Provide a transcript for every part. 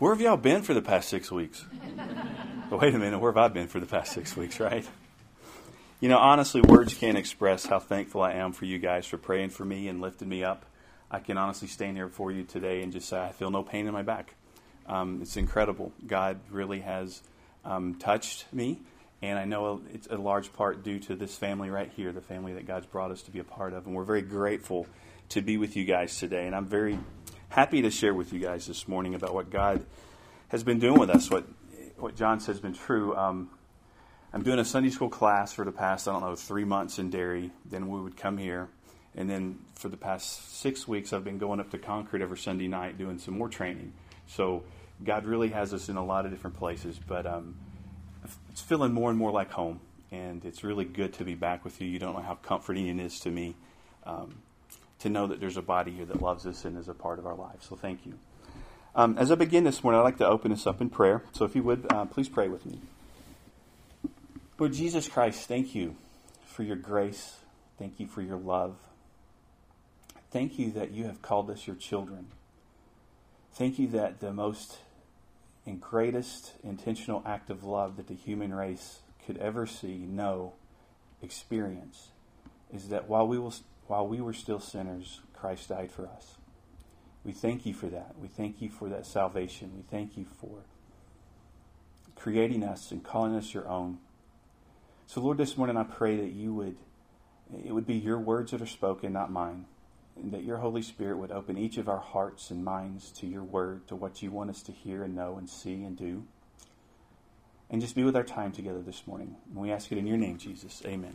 Where have y'all been for the past 6 weeks? But wait a minute, where have I been for the past 6 weeks, right? You know, honestly, words can't express how thankful I am for you guys for praying for me and lifting me up. I can honestly stand here for you today and just say I feel no pain in my back. It's incredible. God really has touched me, and I know it's a large part due to this family right here, the family that God's brought us to be a part of, and we're very grateful to be with you guys today, and I'm very happy to share with you guys this morning about what God has been doing with us, what John said has been true. I'm doing a Sunday school class for the past, 3 months in Derry. Then we would come here. And then for the past 6 weeks, I've been going up to Concord every Sunday night doing some more training. So God really has us in a lot of different places. But it's feeling more and more like home. And it's really good to be back with you. You don't know how comforting it is to me to know that there's a body here that loves us and is a part of our lives. So thank you. As I begin this morning, I'd like to open this up in prayer. So if you would, please pray with me. Lord Jesus Christ, thank you for your grace. Thank you for your love. Thank you that you have called us your children. Thank you that the most and greatest intentional act of love that the human race could ever see, know, experience, is that while we were still sinners, Christ died for us. We thank you for that. We thank you for that salvation. We thank you for creating us and calling us your own. So Lord, this morning I pray that it would be your words that are spoken, not mine, and that your Holy Spirit would open each of our hearts and minds to your word, to what you want us to hear and know and see and do. And just be with our time together this morning. And we ask it in your name, Jesus. Amen.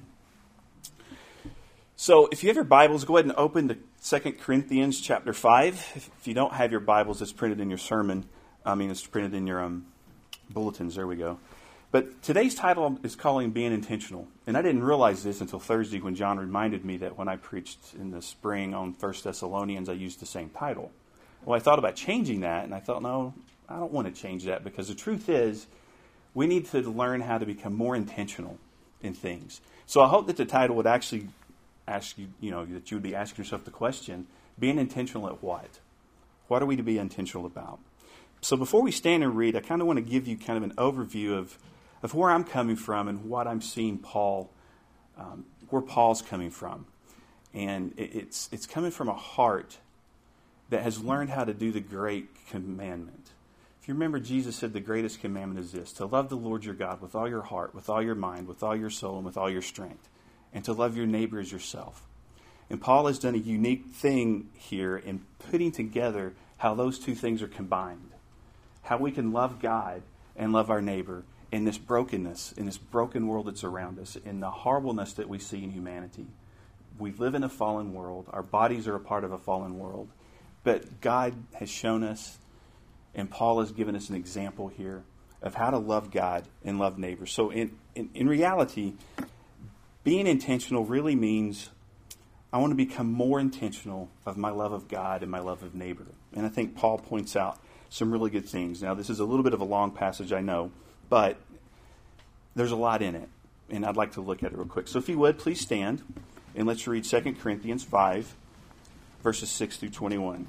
So if you have your Bibles, go ahead and open to 2 Corinthians chapter 5. If you don't have your Bibles, it's printed in your sermon. It's printed in your bulletins. There we go. But today's title is calling Being Intentional. And I didn't realize this until Thursday when John reminded me that when I preached in the spring on 1 Thessalonians, I used the same title. Well, I thought about changing that, and I thought, no, I don't want to change that, because the truth is we need to learn how to become more intentional in things. So I hope that the title would actually ask you, that you would be asking yourself the question, being intentional at what? What are we to be intentional about? So before we stand and read, I kind of want to give you kind of an overview of where I'm coming from and what I'm seeing where Paul's coming from. And it's coming from a heart that has learned how to do the great commandment. If you remember, Jesus said the greatest commandment is this, to love the Lord your God with all your heart, with all your mind, with all your soul, and with all your strength, and to love your neighbor as yourself. And Paul has done a unique thing here in putting together how those two things are combined. How we can love God and love our neighbor in this brokenness, in this broken world that's around us, in the horribleness that we see in humanity. We live in a fallen world. Our bodies are a part of a fallen world. But God has shown us, and Paul has given us an example here of how to love God and love neighbor. So in reality, being intentional really means I want to become more intentional of my love of God and my love of neighbor. And I think Paul points out some really good things. Now, this is a little bit of a long passage, I know, but there's a lot in it, and I'd like to look at it real quick. So if you would, please stand, and let's read 2 Corinthians 5, verses 6 through 21.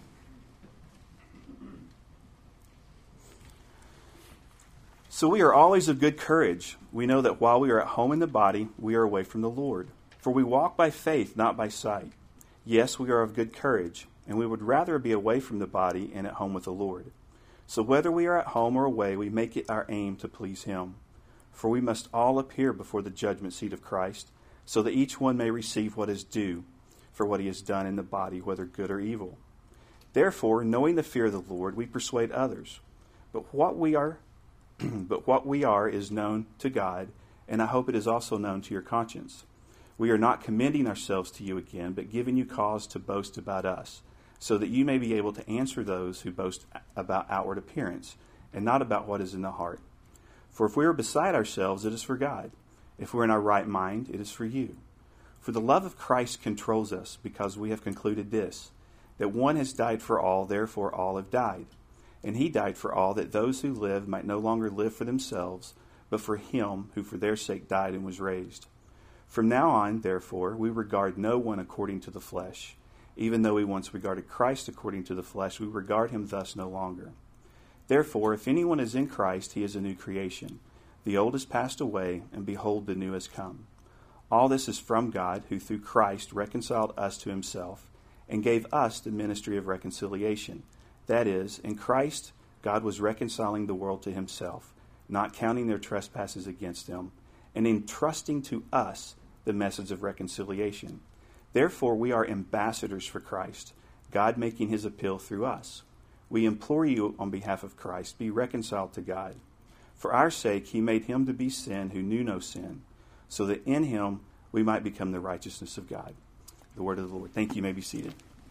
So we are always of good courage. We know that while we are at home in the body, we are away from the Lord. For we walk by faith, not by sight. Yes, we are of good courage, and we would rather be away from the body and at home with the Lord. So whether we are at home or away, we make it our aim to please Him. For we must all appear before the judgment seat of Christ, so that each one may receive what is due for what he has done in the body, whether good or evil. Therefore, knowing the fear of the Lord, we persuade others. But what we are is known to God, and I hope it is also known to your conscience. We are not commending ourselves to you again, but giving you cause to boast about us, so that you may be able to answer those who boast about outward appearance, and not about what is in the heart. For if we are beside ourselves, it is for God. If we're in our right mind, it is for you. For the love of Christ controls us, because we have concluded this, that one has died for all, therefore all have died. And he died for all, that those who live might no longer live for themselves, but for him who for their sake died and was raised. From now on, therefore, we regard no one according to the flesh. Even though we once regarded Christ according to the flesh, we regard him thus no longer. Therefore, if anyone is in Christ, he is a new creation. The old has passed away, and behold, the new has come. All this is from God, who through Christ reconciled us to himself, and gave us the ministry of reconciliation. That is, in Christ, God was reconciling the world to himself, not counting their trespasses against them, and entrusting to us the message of reconciliation. Therefore, we are ambassadors for Christ, God making his appeal through us. We implore you on behalf of Christ, be reconciled to God. For our sake, he made him to be sin who knew no sin, so that in him we might become the righteousness of God. The word of the Lord. Thank you. You may be seated.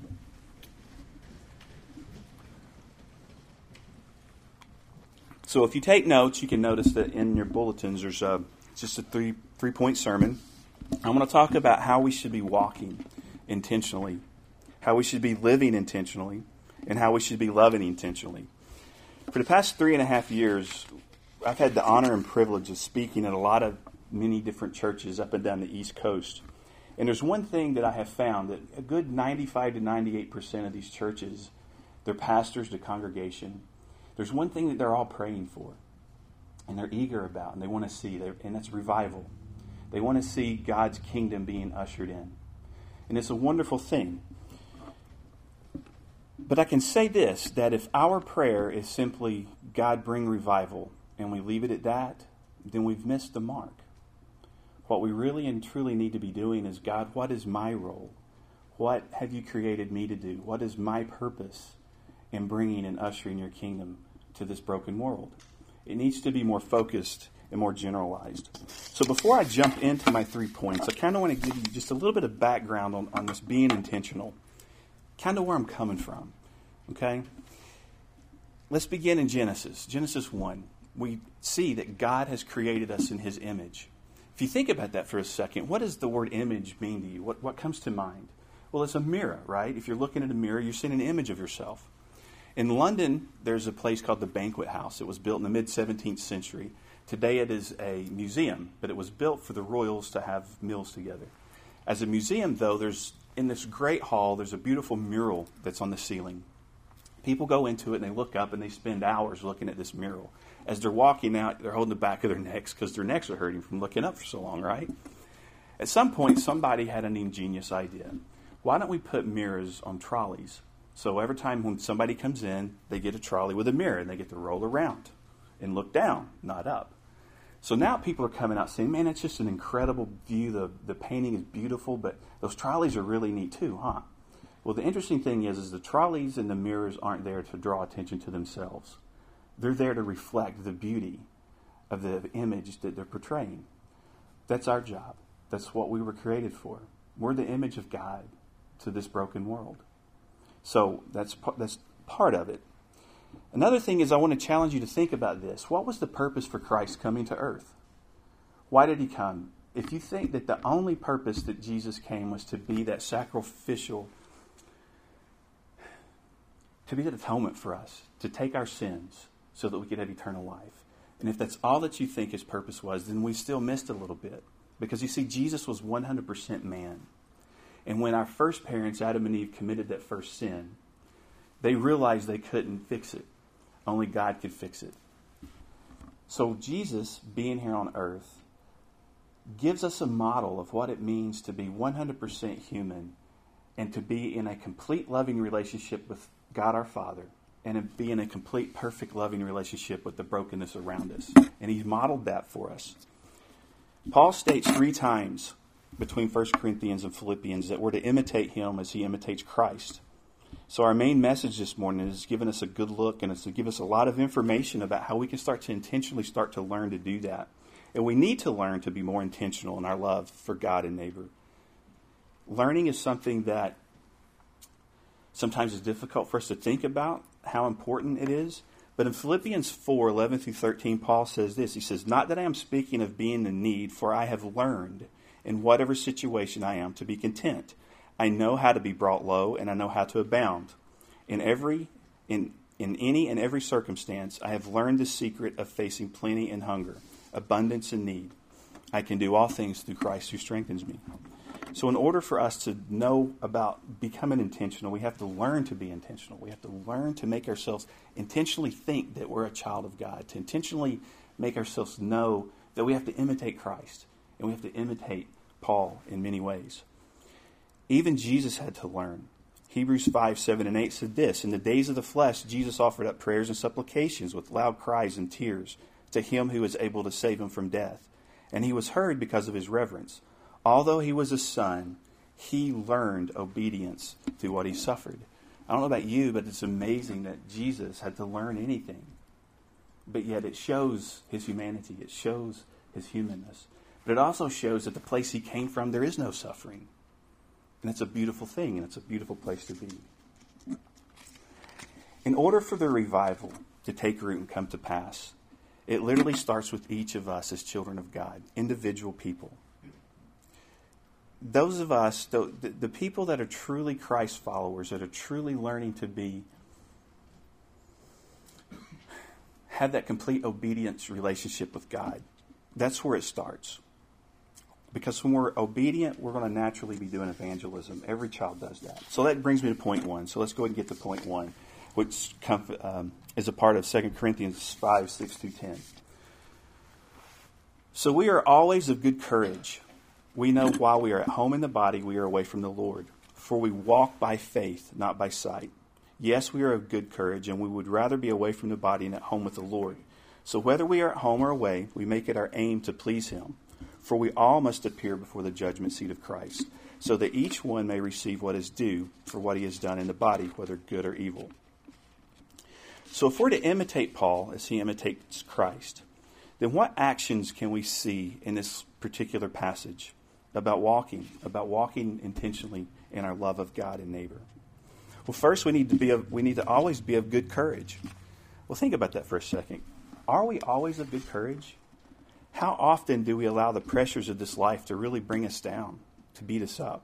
So if you take notes, you can notice that in your bulletins there's just a three-point sermon. I'm going to talk about how we should be walking intentionally, how we should be living intentionally, and how we should be loving intentionally. For the past 3.5 years, I've had the honor and privilege of speaking at many different churches up and down the East Coast. And there's one thing that I have found, that a good 95 to 98% of these churches, their pastors, the congregation, there's one thing that they're all praying for, and they're eager about, and they want to see, and that's revival. They want to see God's kingdom being ushered in. And it's a wonderful thing. But I can say this, that if our prayer is simply, God bring revival, and we leave it at that, then we've missed the mark. What we really and truly need to be doing is, God, what is my role? What have you created me to do? What is my purpose in bringing and ushering your kingdom to this broken world? It needs to be more focused and more generalized. So before I jump into my 3 points, I kind of want to give you just a little bit of background on this being intentional, kind of where I'm coming from. Okay? Let's begin in Genesis. Genesis 1. We see that God has created us in his image. If you think about that for a second, what does the word image mean to you? What comes to mind? Well, it's a mirror, right? If you're looking at a mirror, you're seeing an image of yourself. In London, there's a place called the Banquet House. It was built in the mid-17th century. Today it is a museum, but it was built for the royals to have meals together. As a museum, though, in this great hall, there's a beautiful mural that's on the ceiling. People go into it and they look up and they spend hours looking at this mural. As they're walking out, they're holding the back of their necks because their necks are hurting from looking up for so long, right? At some point, somebody had an ingenious idea. Why don't we put mirrors on trolleys? So every time when somebody comes in, they get a trolley with a mirror and they get to roll around and look down, not up. So now people are coming out saying, man, it's just an incredible view. The painting is beautiful, but those trolleys are really neat too, huh? Well, the interesting thing is the trolleys and the mirrors aren't there to draw attention to themselves. They're there to reflect the beauty of the image that they're portraying. That's our job. That's what we were created for. We're the image of God to this broken world. So that's part of it. Another thing is I want to challenge you to think about this. What was the purpose for Christ coming to earth? Why did he come? If you think that the only purpose that Jesus came was to be that sacrificial, to be that atonement for us, to take our sins so that we could have eternal life. And if that's all that you think his purpose was, then we still missed a little bit. Because you see, Jesus was 100% man. And when our first parents, Adam and Eve, committed that first sin, they realized they couldn't fix it. Only God could fix it. So Jesus, being here on earth, gives us a model of what it means to be 100% human and to be in a complete loving relationship with God our Father and be in a complete, perfect, loving relationship with the brokenness around us. And he's modeled that for us. Paul states 3 times between 1 Corinthians and Philippians that we're to imitate him as he imitates Christ. So our main message this morning is giving us a good look, and it's to give us a lot of information about how we can start to learn to do that. And we need to learn to be more intentional in our love for God and neighbor. Learning is something that sometimes is difficult for us to think about how important it is. But in Philippians 4, 11 through 13, Paul says this. He says, not that I am speaking of being in need, for I have learned in whatever situation I am to be content. I know how to be brought low, and I know how to abound. In any and every circumstance, I have learned the secret of facing plenty and hunger, abundance and need. I can do all things through Christ who strengthens me. So in order for us to know about becoming intentional, we have to learn to be intentional. We have to learn to make ourselves intentionally think that we're a child of God, to intentionally make ourselves know that we have to imitate Christ, and we have to imitate Paul in many ways. Even Jesus had to learn. Hebrews 5, 7, and 8 said this, "In the days of the flesh, Jesus offered up prayers and supplications with loud cries and tears to him who is able to save him from death. And he was heard because of his reverence. Although he was a son, he learned obedience through what he suffered." I don't know about you, but it's amazing that Jesus had to learn anything. But yet it shows his humanity. It shows his humanness. But it also shows that the place he came from, there is no suffering. And it's a beautiful thing, and it's a beautiful place to be. In order for the revival to take root and come to pass, it literally starts with each of us as children of God, individual people. Those of us, the people that are truly Christ followers, that are truly learning to have that complete obedience relationship with God, that's where it starts. Because when we're obedient, we're going to naturally be doing evangelism. Every child does that. So that brings me to point one. So let's go ahead and get to point one, which is a part of 2 Corinthians 5, 6 through 10. "So we are always of good courage. We know while we are at home in the body, we are away from the Lord. For we walk by faith, not by sight. Yes, we are of good courage, and we would rather be away from the body and at home with the Lord. So whether we are at home or away, we make it our aim to please him. For we all must appear before the judgment seat of Christ, so that each one may receive what is due for what he has done in the body, whether good or evil." So if we're to imitate Paul as he imitates Christ, then what actions can we see in this particular passage about walking intentionally in our love of God and neighbor? Well, first we need to always be of good courage. Well, think about that for a second. Are we always of good courage? How often do we allow the pressures of this life to really bring us down, to beat us up?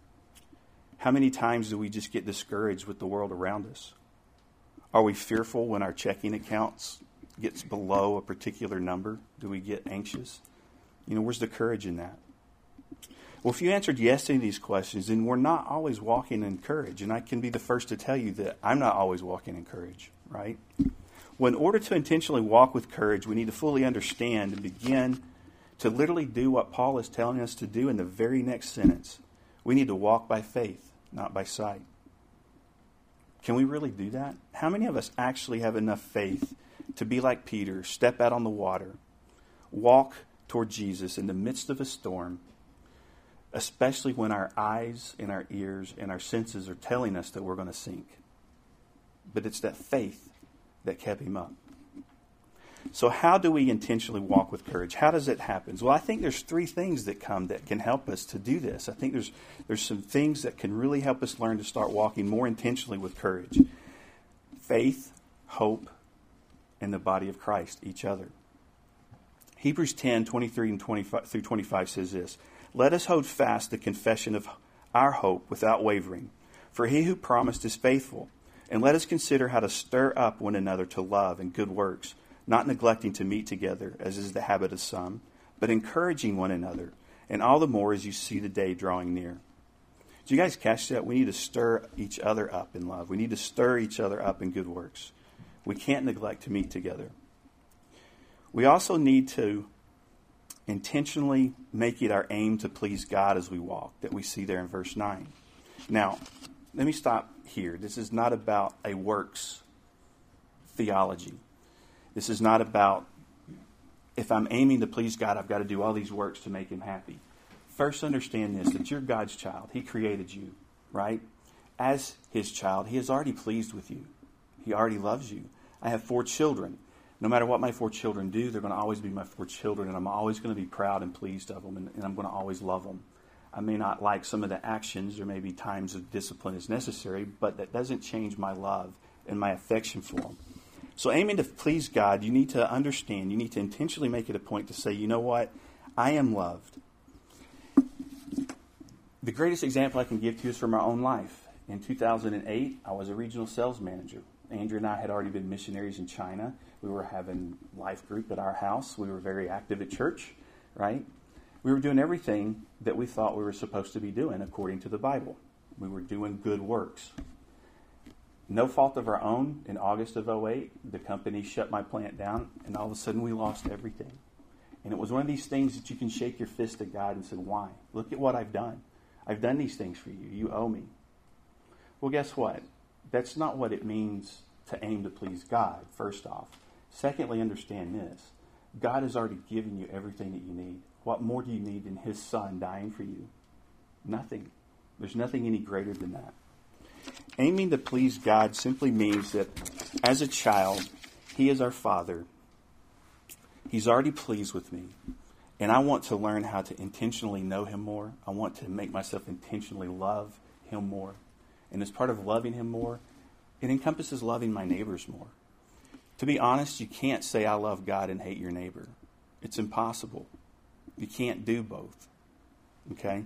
How many times do we just get discouraged with the world around us? Are we fearful when our checking accounts gets below a particular number? Do we get anxious? Where's the courage in that? Well, if you answered yes to any of these questions, then we're not always walking in courage. And I can be the first to tell you that I'm not always walking in courage, right? Well, in order to intentionally walk with courage, we need to fully understand and begin to literally do what Paul is telling us to do in the very next sentence. We need to walk by faith, not by sight. Can we really do that? How many of us actually have enough faith to be like Peter, step out on the water, walk toward Jesus in the midst of a storm, especially when our eyes and our ears and our senses are telling us that we're going to sink? But it's that faith that kept him up. So how do we intentionally walk with courage? How does it happen? Well, I think there's three things that can help us to do this. I think there's some things that can really help us learn to start walking more intentionally with courage. Faith, hope, and the body of Christ, each other. Hebrews 10, 23 and 25 through 25 says this, "Let us hold fast the confession of our hope without wavering, for he who promised is faithful. And let us consider how to stir up one another to love and good works, not neglecting to meet together, as is the habit of some, but encouraging one another, and all the more as you see the day drawing near." Do you guys catch that? We need to stir each other up in love. We need to stir each other up in good works. We can't neglect to meet together. We also need to intentionally make it our aim to please God as we walk, that we see there in verse 9. Now, let me stop here. This is not about a works theology. This is not about, if I'm aiming to please God, I've got to do all these works to make him happy. First, understand this, that you're God's child. He created you, right? As his child, he is already pleased with you. He already loves you. I have 4 children. No matter what my 4 children do, they're going to always be my 4 children, and I'm always going to be proud and pleased of them, and I'm going to always love them. I may not like some of the actions. There may be times of discipline as necessary, but that doesn't change my love and my affection for them. So aiming to please God, you need to understand, you need to intentionally make it a point to say, you know what? I am loved. The greatest example I can give to you is from my own life. In 2008, I was a regional sales manager. Andrew and I had already been missionaries in China. We were having life group at our house. We were very active at church, right? We were doing everything that we thought we were supposed to be doing according to the Bible. We were doing good works. No fault of our own, in August of 2008, the company shut my plant down, and all of a sudden we lost everything. And it was one of these things that you can shake your fist at God and say, why? Look at what I've done. I've done these things for you. You owe me. Well, guess what? That's not what it means to aim to please God, first off. Secondly, understand this. God has already given you everything that you need. What more do you need than His Son dying for you? Nothing. There's nothing any greater than that. Aiming to please God simply means that as a child, He is our Father. He's already pleased with me. And I want to learn how to intentionally know Him more. I want to make myself intentionally love Him more. And as part of loving Him more, it encompasses loving my neighbors more. To be honest, you can't say I love God and hate your neighbor. It's impossible. You can't do both. Okay?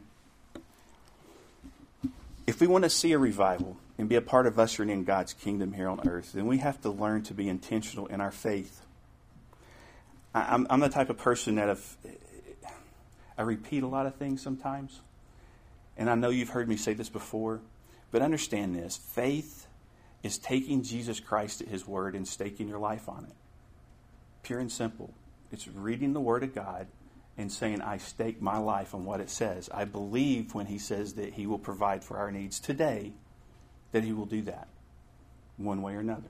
If we want to see a revival and be a part of ushering in God's kingdom here on earth, then we have to learn to be intentional in our faith. I'm the type of person that I repeat a lot of things sometimes. And I know you've heard me say this before, but understand this. Faith is taking Jesus Christ at His word and staking your life on it. Pure and simple. It's reading the Word of God and saying, I stake my life on what it says. I believe when He says that He will provide for our needs today, that He will do that one way or another.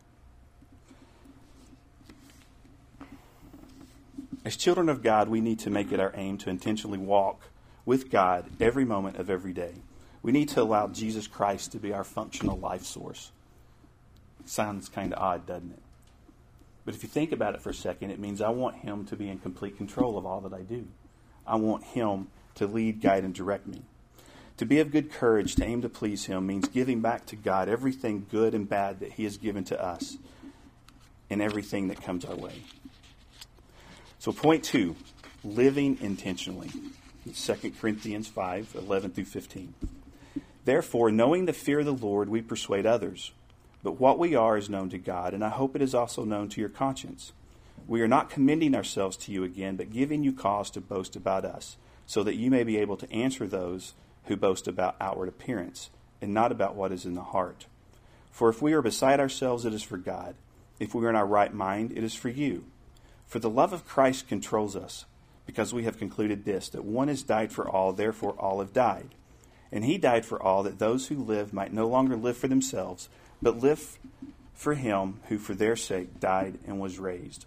As children of God, we need to make it our aim to intentionally walk with God every moment of every day. We need to allow Jesus Christ to be our functional life source. Sounds kind of odd, doesn't it? But if you think about it for a second, it means I want Him to be in complete control of all that I do. I want Him to lead, guide, and direct me. To be of good courage, to aim to please Him, means giving back to God everything good and bad that He has given to us and everything that comes our way. So point 2, living intentionally. 2 Corinthians 5, 11 through 15. Therefore, knowing the fear of the Lord, we persuade others. But what we are is known to God, and I hope it is also known to your conscience. We are not commending ourselves to you again, but giving you cause to boast about us, so that you may be able to answer those who boast about outward appearance, and not about what is in the heart. For if we are beside ourselves, it is for God. If we are in our right mind, it is for you. For the love of Christ controls us, because we have concluded this, that one has died for all, therefore all have died. And He died for all, that those who live might no longer live for themselves, but live for Him who for their sake died and was raised.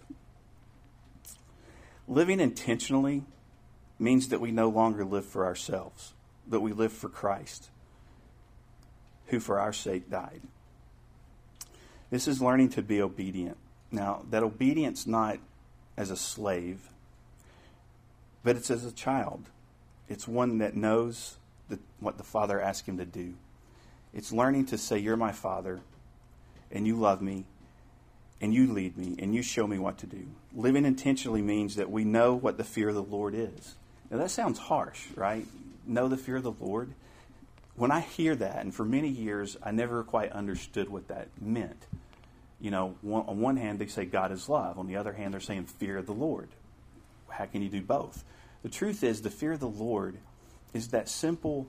Living intentionally means that we no longer live for ourselves, but we live for Christ, who for our sake died. This is learning to be obedient. Now, that obedience not as a slave, but it's as a child. It's one that knows what the Father asked him to do. It's learning to say, you're my Father, and you love me, and you lead me, and you show me what to do. Living intentionally means that we know what the fear of the Lord is. Now, that sounds harsh, right? Know the fear of the Lord. When I hear that, and for many years, I never quite understood what that meant. You know, on one hand, they say God is love. On the other hand, they're saying fear of the Lord. How can you do both? The truth is, the fear of the Lord is that simple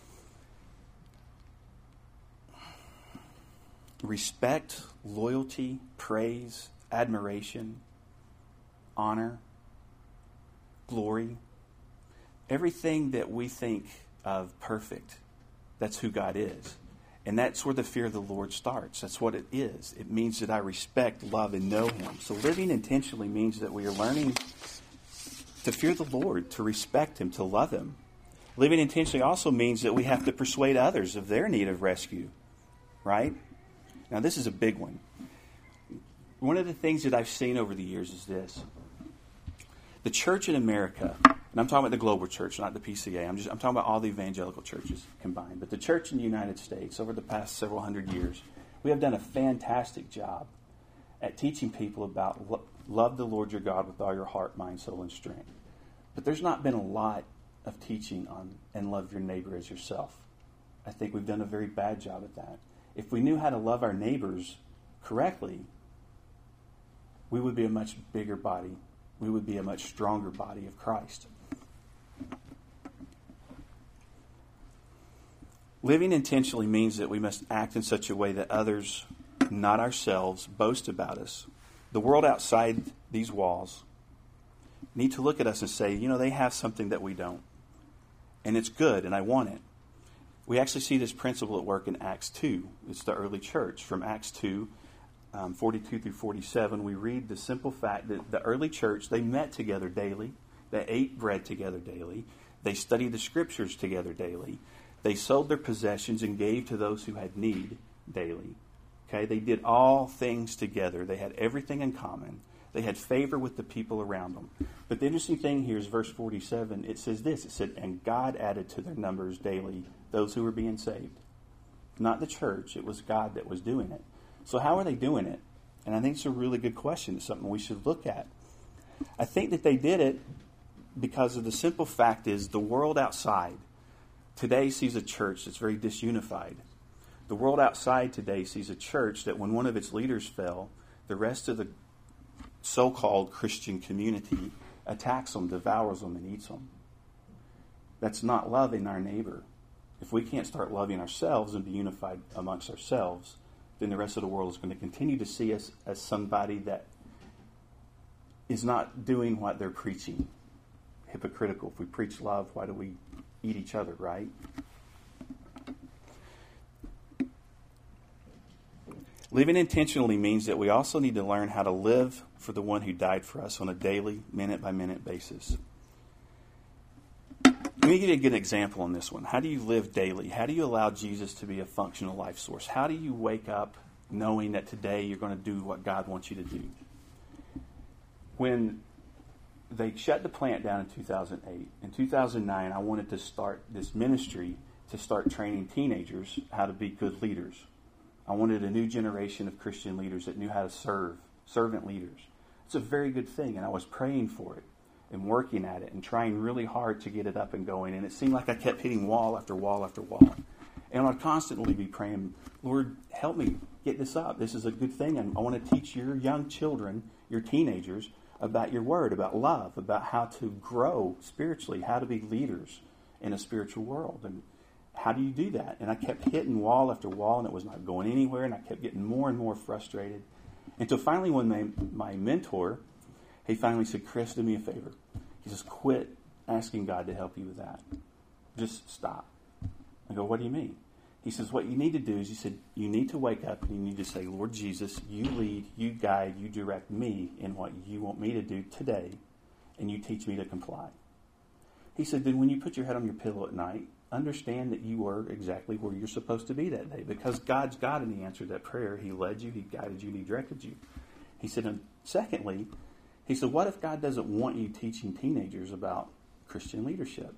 respect, loyalty, praise, admiration, honor, glory. Everything that we think of perfect, that's who God is. And that's where the fear of the Lord starts. That's what it is. It means that I respect, love, and know Him. So living intentionally means that we are learning to fear the Lord, to respect Him, to love Him. Living intentionally also means that we have to persuade others of their need of rescue, right? Now, this is a big one. One of the things that I've seen over the years is this. The church in America, and I'm talking about the global church, not the PCA. I'm talking about all the evangelical churches combined. But the church in the United States, over the past several hundred years, we have done a fantastic job at teaching people about love the Lord your God with all your heart, mind, soul, and strength. But there's not been a lot of teaching on and love your neighbor as yourself. I think we've done a very bad job at that. If we knew how to love our neighbors correctly, we would be a much bigger body. We would be a much stronger body of Christ. Living intentionally means that we must act in such a way that others, not ourselves, boast about us. The world outside these walls need to look at us and say, they have something that we don't. And it's good, and I want it. We actually see this principle at work in Acts 2. It's the early church. From Acts 2, 42 through 47, we read the simple fact that the early church, they met together daily. They ate bread together daily. They studied the scriptures together daily. They sold their possessions and gave to those who had need daily. Okay, they did all things together. They had everything in common. They had favor with the people around them. But the interesting thing here is verse 47. It says this. It said, and God added to their numbers daily those who were being saved. Not the church. It was God that was doing it. So how are they doing it? And I think it's a really good question. It's something we should look at. I think that they did it because of the simple fact is the world outside today sees a church that's very disunified. The world outside today sees a church that when one of its leaders fell, the rest of the so-called Christian community attacks them, devours them, and eats them. That's not loving our neighbor. If we can't start loving ourselves and be unified amongst ourselves, then the rest of the world is going to continue to see us as somebody that is not doing what they're preaching. Hypocritical. If we preach love, why do we eat each other, right? Living intentionally means that we also need to learn how to live for the one who died for us on a daily, minute-by-minute basis. Let me give you a good example on this one. How do you live daily? How do you allow Jesus to be a functional life source? How do you wake up knowing that today you're going to do what God wants you to do? When they shut the plant down in 2008, in 2009, I wanted to start this ministry to start training teenagers how to be good leaders. I wanted a new generation of Christian leaders that knew how to serve, servant leaders. It's a very good thing, and I was praying for it and working at it and trying really hard to get it up and going, and it seemed like I kept hitting wall after wall after wall. And I'd constantly be praying, Lord, help me get this up. This is a good thing, and I want to teach your young children, your teenagers, about your word, about love, about how to grow spiritually, how to be leaders in a spiritual world. And how do you do that? And I kept hitting wall after wall, and it was not going anywhere, and I kept getting more and more frustrated. Until finally when my mentor, he finally said, Chris, do me a favor. He says, quit asking God to help you with that. Just stop. I go, what do you mean? He says, what you need to do is, he said, you need to wake up and you need to say, Lord Jesus, you lead, you guide, you direct me in what you want me to do today, and you teach me to comply. He said, then when you put your head on your pillow at night, understand that you are exactly where you're supposed to be that day, because God's God and He answered that prayer. He led you, He guided you, and He directed you. He said, and secondly, he said, what if God doesn't want you teaching teenagers about Christian leadership?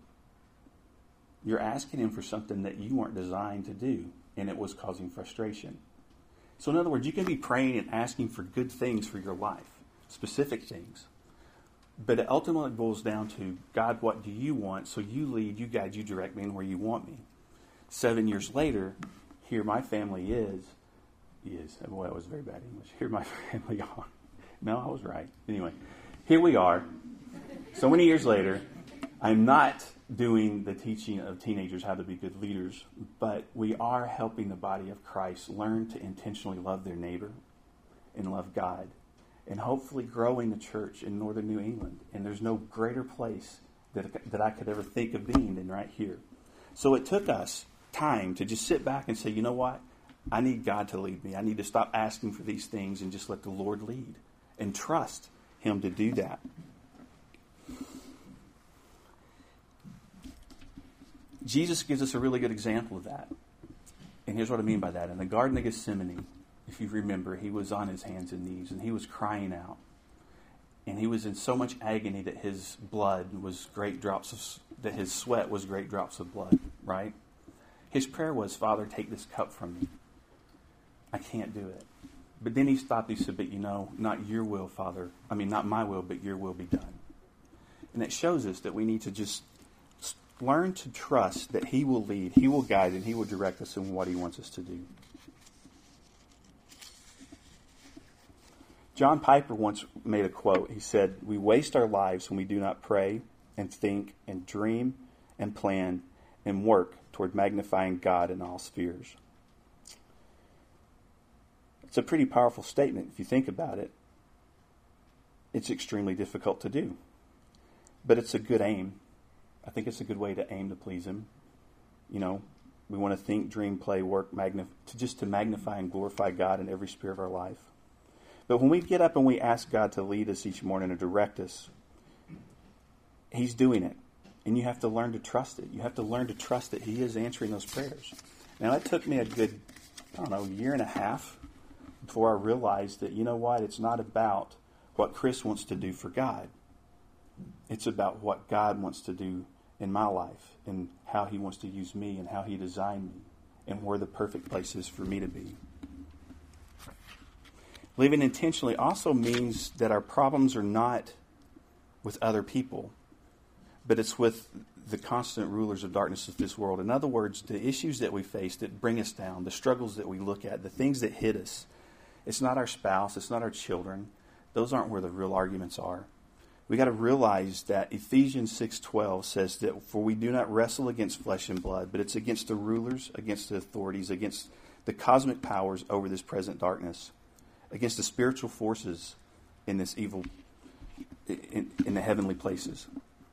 You're asking Him for something that you weren't designed to do, and it was causing frustration. So in other words, you can be praying and asking for good things for your life, specific things. But it ultimately boils down to, God, what do you want? So you lead, you guide, you direct me in where you want me. 7 years later, here my family is, well, that was very bad English. Here my family are. No, I was right. Anyway, here we are. So many years later, I'm not doing the teaching of teenagers how to be good leaders, but we are helping the body of Christ learn to intentionally love their neighbor and love God, and hopefully growing the church in northern New England. And there's no greater place that I could ever think of being than right here. So it took us time to just sit back and say, you know what? I need God to lead me. I need to stop asking for these things and just let the Lord lead and trust Him to do that. Jesus gives us a really good example of that. And here's what I mean by that. In the Garden of Gethsemane, if you remember, He was on His hands and knees, and He was crying out. And He was in so much agony that His blood was great drops of, that His sweat was great drops of blood, right? His prayer was, Father, take this cup from me. I can't do it. But then He stopped. He said, but not your will, Father. Not my will, but your will be done. And it shows us that we need to just learn to trust that He will lead, He will guide, and He will direct us in what He wants us to do. John Piper once made a quote. He said, we waste our lives when we do not pray and think and dream and plan and work toward magnifying God in all spheres. It's a pretty powerful statement if you think about it. It's extremely difficult to do, but it's a good aim. I think it's a good way to aim to please Him. You know, we want to think, dream, play, work, to magnify and glorify God in every sphere of our life. But when we get up and we ask God to lead us each morning and direct us, He's doing it. And you have to learn to trust it. You have to learn to trust that He is answering those prayers. Now, it took me a good, year and a half before I realized that, you know what, it's not about what Chris wants to do for God. It's about what God wants to do in my life and how He wants to use me and how He designed me and where the perfect place is for me to be. Living intentionally also means that our problems are not with other people, but it's with the constant rulers of darkness of this world. In other words, the issues that we face that bring us down, the struggles that we look at, the things that hit us, it's not our spouse, it's not our children. Those aren't where the real arguments are. We got to realize that Ephesians 6:12 says that for we do not wrestle against flesh and blood, but it's against the rulers, against the authorities, against the cosmic powers over this present darkness, against the spiritual forces in this evil, in the heavenly places.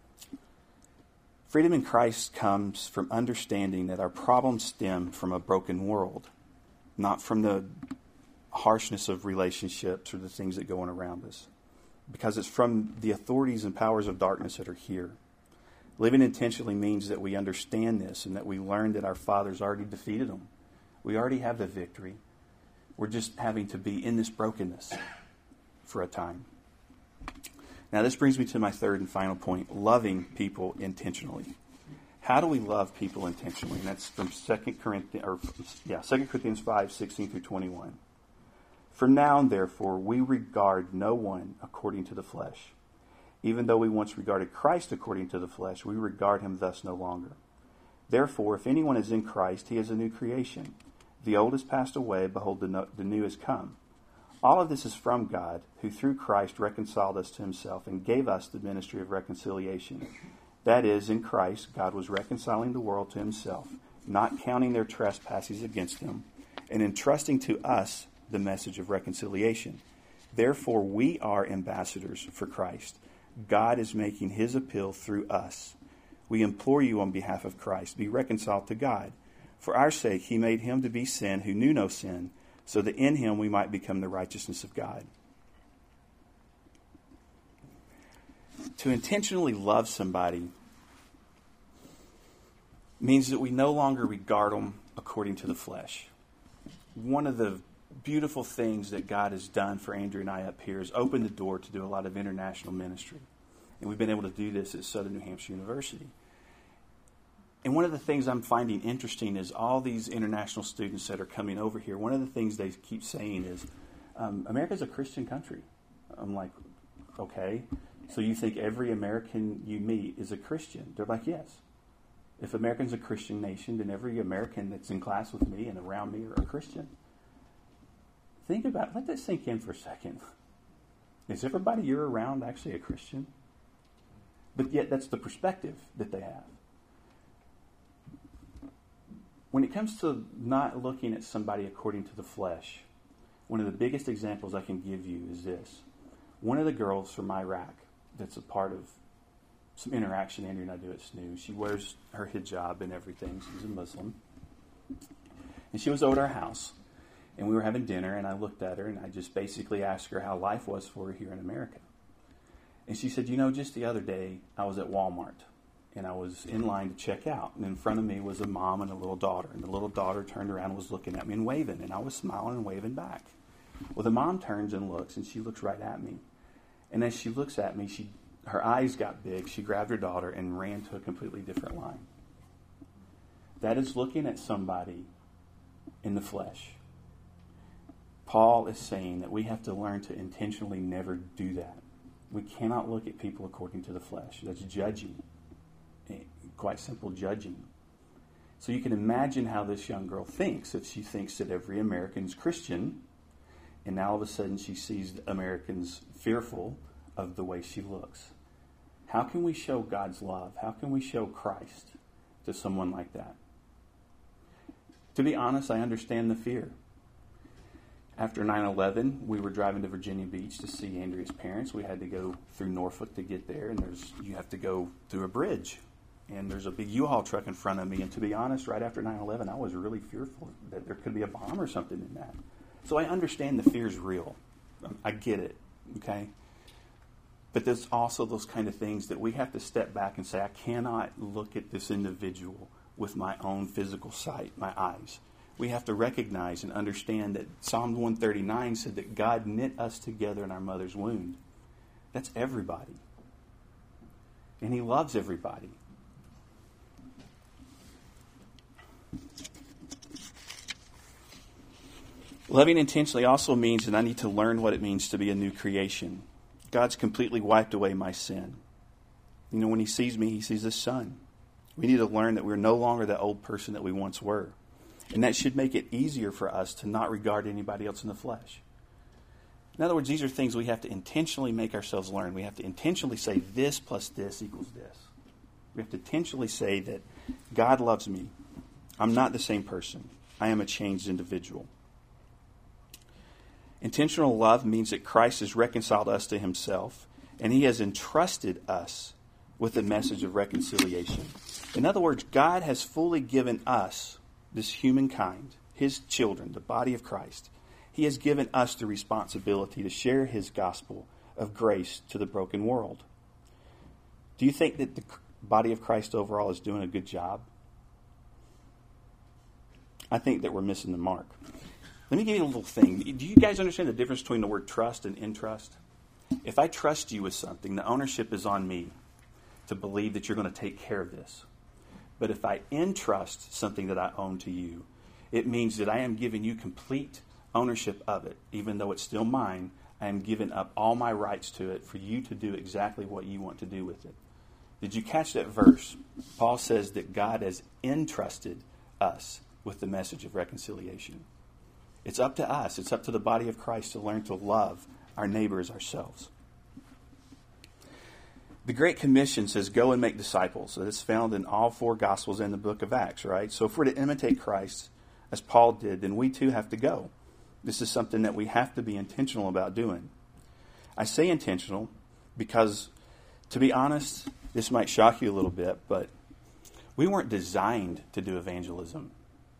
Freedom in Christ comes from understanding that our problems stem from a broken world, not from the harshness of relationships or the things that go on around us, because it's from the authorities and powers of darkness that are here. Living intentionally means that we understand this and that we learn that our Father's already defeated them. We already have the victory. We're just having to be in this brokenness for a time. Now, this brings me to my third and final point, loving people intentionally. How do we love people intentionally? And that's from 2 Corinthians 5, 16 through 21. From now on, therefore, we regard no one according to the flesh. Even though we once regarded Christ according to the flesh, we regard him thus no longer. Therefore, if anyone is in Christ, he is a new creation. The old has passed away, behold, the new has come. All of this is from God, who through Christ reconciled us to himself and gave us the ministry of reconciliation. That is, in Christ, God was reconciling the world to himself, not counting their trespasses against them, and entrusting to us the message of reconciliation. Therefore, we are ambassadors for Christ. God is making his appeal through us. We implore you on behalf of Christ, be reconciled to God. For our sake, he made him to be sin who knew no sin, so that in him we might become the righteousness of God. To intentionally love somebody means that we no longer regard them according to the flesh. One of the beautiful things that God has done for Andrew and I up here is open the door to do a lot of international ministry. And we've been able to do this at Southern New Hampshire University. And one of the things I'm finding interesting is all these international students that are coming over here, one of the things they keep saying is, America's a Christian country. I'm like, okay, so you think every American you meet is a Christian? They're like, yes. If America's a Christian nation, then every American that's in class with me and around me are a Christian. Think about it. Let that sink in for a second. Is everybody you're around actually a Christian? But yet that's the perspective that they have. When it comes to not looking at somebody according to the flesh, one of the biggest examples I can give you is this. One of the girls from Iraq that's a part of some interaction Andrew and I do at SNU, she wears her hijab and everything. She's a Muslim. And she was over at our house. And we were having dinner, and I looked at her, and I just basically asked her how life was for her here in America. And she said, just the other day, I was at Walmart, and I was in line to check out. And in front of me was a mom and a little daughter. And the little daughter turned around and was looking at me and waving, and I was smiling and waving back. Well, the mom turns and looks, and she looks right at me. And as she looks at me, her eyes got big. She grabbed her daughter and ran to a completely different line. That is looking at somebody in the flesh. Paul is saying that we have to learn to intentionally never do that. We cannot look at people according to the flesh. That's judging. Quite simple judging. So you can imagine how this young girl thinks if she thinks that every American is Christian, and now all of a sudden she sees Americans fearful of the way she looks. How can we show God's love? How can we show Christ to someone like that? To be honest, I understand the fear. After 9/11, we were driving to Virginia Beach to see Andrea's parents. We had to go through Norfolk to get there, and you have to go through a bridge. And there's a big U-Haul truck in front of me. And to be honest, right after 9/11, I was really fearful that there could be a bomb or something in that. So I understand the fear is real. I get it, okay? But there's also those kind of things that we have to step back and say, I cannot look at this individual with my own physical sight, my eyes. We have to recognize and understand that Psalm 139 said that God knit us together in our mother's womb. That's everybody. And He loves everybody. Loving intentionally also means that I need to learn what it means to be a new creation. God's completely wiped away my sin. You know, when He sees me, He sees His Son. We need to learn that we're no longer that old person that we once were. And that should make it easier for us to not regard anybody else in the flesh. In other words, these are things we have to intentionally make ourselves learn. We have to intentionally say this plus this equals this. We have to intentionally say that God loves me. I'm not the same person. I am a changed individual. Intentional love means that Christ has reconciled us to Himself, and He has entrusted us with the message of reconciliation. In other words, God has fully given us, this humankind, His children, the body of Christ, He has given us the responsibility to share His gospel of grace to the broken world. Do you think that the body of Christ overall is doing a good job? I think that we're missing the mark. Let me give you a little thing. Do you guys understand the difference between the word trust and entrust? If I trust you with something, the ownership is on me to believe that you're going to take care of this. But if I entrust something that I own to you, it means that I am giving you complete ownership of it. Even though it's still mine, I am giving up all my rights to it for you to do exactly what you want to do with it. Did you catch that verse? Paul says that God has entrusted us with the message of reconciliation. It's up to us. It's up to the body of Christ to learn to love our neighbor as ourselves. The Great Commission says, go and make disciples. So it's found in all 4 Gospels and the book of Acts, right? So if we're to imitate Christ, as Paul did, then we too have to go. This is something that we have to be intentional about doing. I say intentional because, to be honest, this might shock you a little bit, but we weren't designed to do evangelism.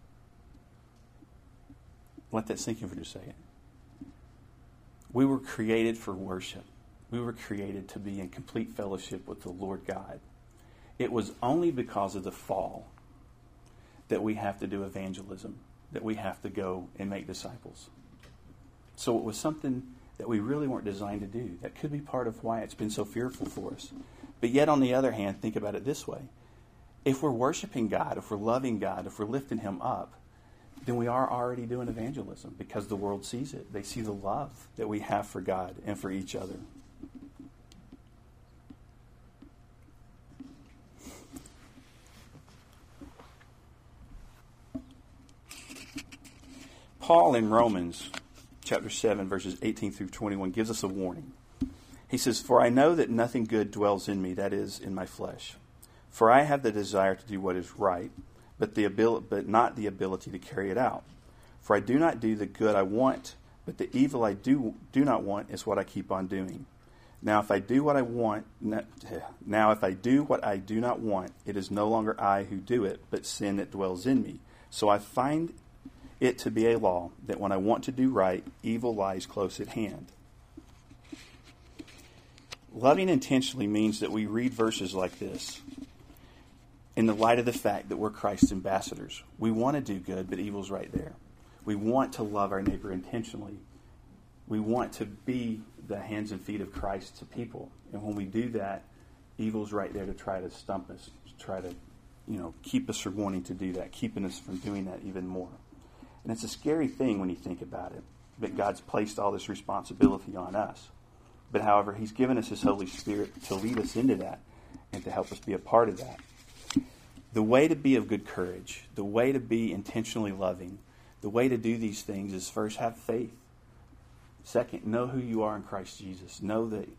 Let that sink in for just a second. We were created for worship. We were created to be in complete fellowship with the Lord God. It was only because of the fall that we have to do evangelism, that we have to go and make disciples. So it was something that we really weren't designed to do. That could be part of why it's been so fearful for us. But yet, on the other hand, think about it this way. If we're worshiping God, if we're loving God, if we're lifting Him up, then we are already doing evangelism because the world sees it. They see the love that we have for God and for each other. Paul in Romans chapter 7, verses 18 through 21 gives us a warning. He says, for I know that nothing good dwells in me, that is, in my flesh. For I have the desire to do what is right, but not the ability to carry it out. For I do not do the good I want, but the evil I do not want is what I keep on doing. Now if I do what I do not want, it is no longer I who do it, but sin that dwells in me. So I find it to be a law that when I want to do right, evil lies close at hand. Loving intentionally means that we read verses like this in the light of the fact that we're Christ's ambassadors. We want to do good, but evil's right there. We want to love our neighbor intentionally. We want to be the hands and feet of Christ to people. And when we do that, evil's right there to try to stump us, to try to, keep us from wanting to do that, keeping us from doing that even more. And it's a scary thing when you think about it, that God's placed all this responsibility on us. But however, He's given us His Holy Spirit to lead us into that and to help us be a part of that. The way to be of good courage, the way to be intentionally loving, the way to do these things is first have faith. Second, know who you are in Christ Jesus. Know that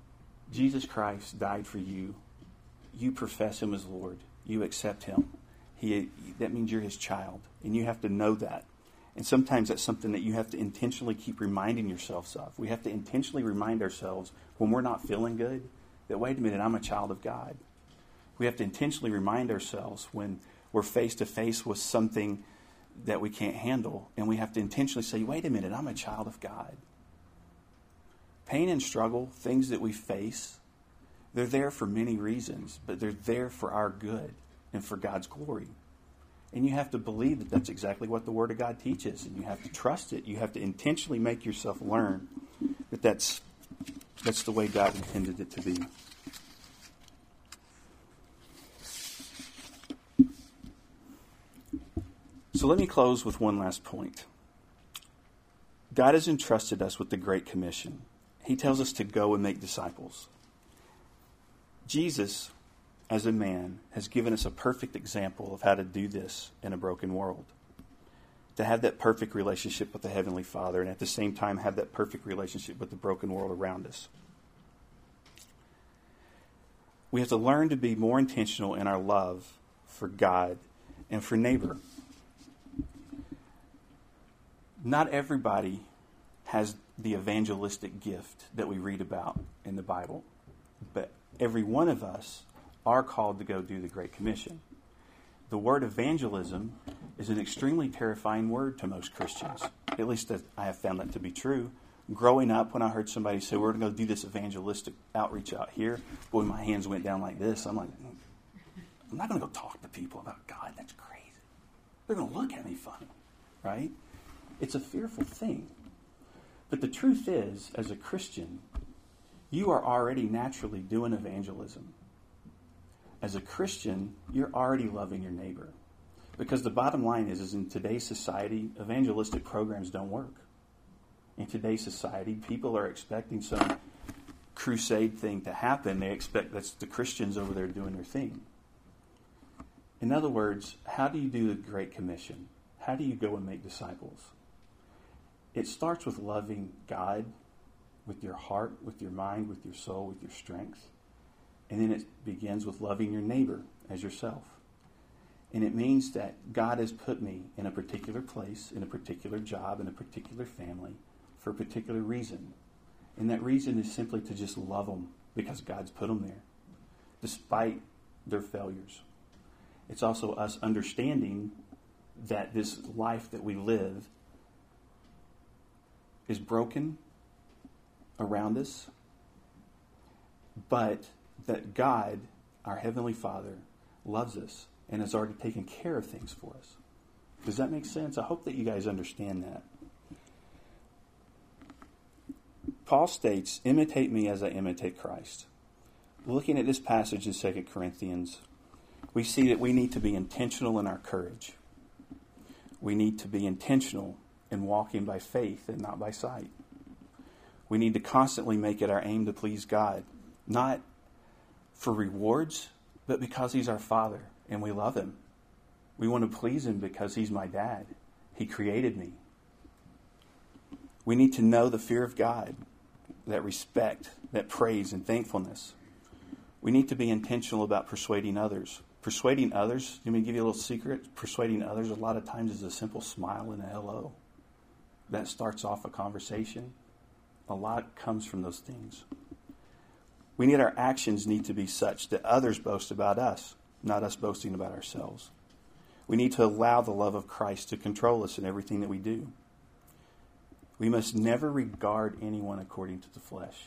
Jesus Christ died for you. You profess Him as Lord. You accept Him. That means you're his child, and you have to know that. And sometimes that's something that you have to intentionally keep reminding yourselves of. We have to intentionally remind ourselves when we're not feeling good that, wait a minute, I'm a child of God. We have to intentionally remind ourselves when we're face to face with something that we can't handle, and we have to intentionally say, wait a minute, I'm a child of God. Pain and struggle, things that we face, they're there for many reasons, but they're there for our good and for God's glory. And you have to believe that that's exactly what the Word of God teaches, and you have to trust it. You have to intentionally make yourself learn that that's the way God intended it to be. So let me close with one last point. God has entrusted us with the Great Commission. He tells us to go and make disciples. Jesus, as a man, has given us a perfect example of how to do this in a broken world. To have that perfect relationship with the Heavenly Father, and at the same time have that perfect relationship with the broken world around us. We have to learn to be more intentional in our love for God and for neighbor. Not everybody has the evangelistic gift that we read about in the Bible, but every one of us are called to go do the Great Commission. The word evangelism is an extremely terrifying word to most Christians. At least I have found that to be true. Growing up, when I heard somebody say, we're going to go do this evangelistic outreach out here, boy, my hands went down like this. I'm like, I'm not going to go talk to people about God. That's crazy. They're going to look at me funny, right? It's a fearful thing. But the truth is, as a Christian, you are already naturally doing evangelism. As a Christian, you're already loving your neighbor. Because the bottom line is in today's society, evangelistic programs don't work. In today's society, people are expecting some crusade thing to happen. They expect that's the Christians over there doing their thing. In other words, how do you do the Great Commission? How do you go and make disciples? It starts with loving God with your heart, with your mind, with your soul, with your strength. And then it begins with loving your neighbor as yourself. And it means that God has put me in a particular place, in a particular job, in a particular family, for a particular reason. And that reason is simply to just love them because God's put them there, despite their failures. It's also us understanding that this life that we live is broken around us, but that God, our Heavenly Father, loves us and has already taken care of things for us. Does that make sense? I hope that you guys understand that. Paul states, imitate me as I imitate Christ. Looking at this passage in 2 Corinthians, we see that we need to be intentional in our courage. We need to be intentional in walking by faith and not by sight. We need to constantly make it our aim to please God, not for rewards, but because He's our Father and we love Him. We want to please Him because He's my dad. He created me. We need to know the fear of God, that respect, that praise and thankfulness. We need to be intentional about persuading others. Persuading others, let me give you a little secret. Persuading others a lot of times is a simple smile and a hello. That starts off a conversation. A lot comes from those things. Our actions need to be such that others boast about us, not us boasting about ourselves. We need to allow the love of Christ to control us in everything that we do. We must never regard anyone according to the flesh.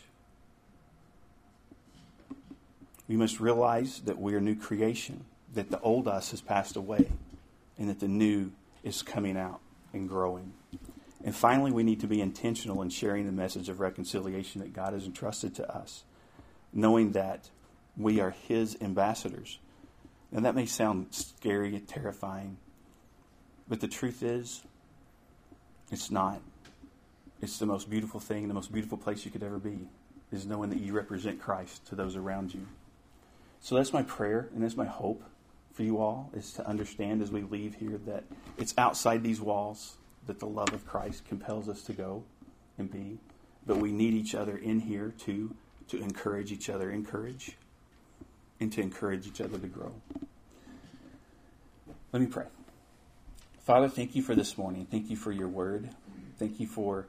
We must realize that we are new creation, that the old us has passed away, and that the new is coming out and growing. And finally, we need to be intentional in sharing the message of reconciliation that God has entrusted to us, knowing that we are His ambassadors. Now, that may sound scary and terrifying, but the truth is, it's not. It's the most beautiful thing, the most beautiful place you could ever be, is knowing that you represent Christ to those around you. So that's my prayer, and that's my hope for you all, is to understand as we leave here that it's outside these walls that the love of Christ compels us to go and be. But we need each other in here to encourage each other in courage and to encourage each other to grow. Let me pray. Father, thank you for this morning. Thank you for your word. Thank you for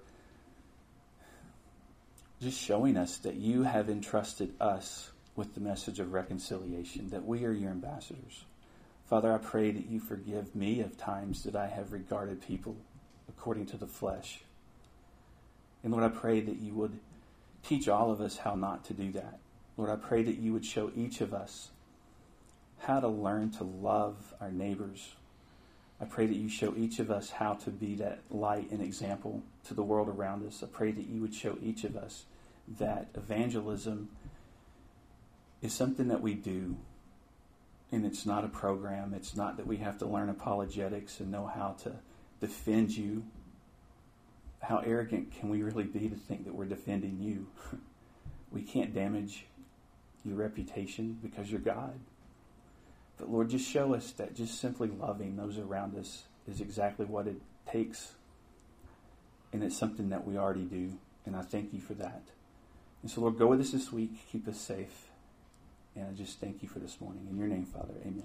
just showing us that you have entrusted us with the message of reconciliation, that we are your ambassadors. Father, I pray that you forgive me of times that I have regarded people according to the flesh. And Lord, I pray that you would teach all of us how not to do that. Lord, I pray that you would show each of us how to learn to love our neighbors. I pray that you show each of us how to be that light and example to the world around us. I pray that you would show each of us that evangelism is something that we do, and it's not a program. It's not that we have to learn apologetics and know how to defend you. How arrogant can we really be to think that we're defending you? We can't damage your reputation because you're God. But Lord, just show us that just simply loving those around us is exactly what it takes. And it's something that we already do. And I thank you for that. And so Lord, go with us this week. Keep us safe. And I just thank you for this morning. In your name, Father, amen.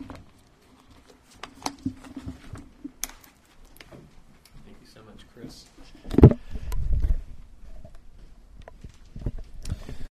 Thank you so much, Chris.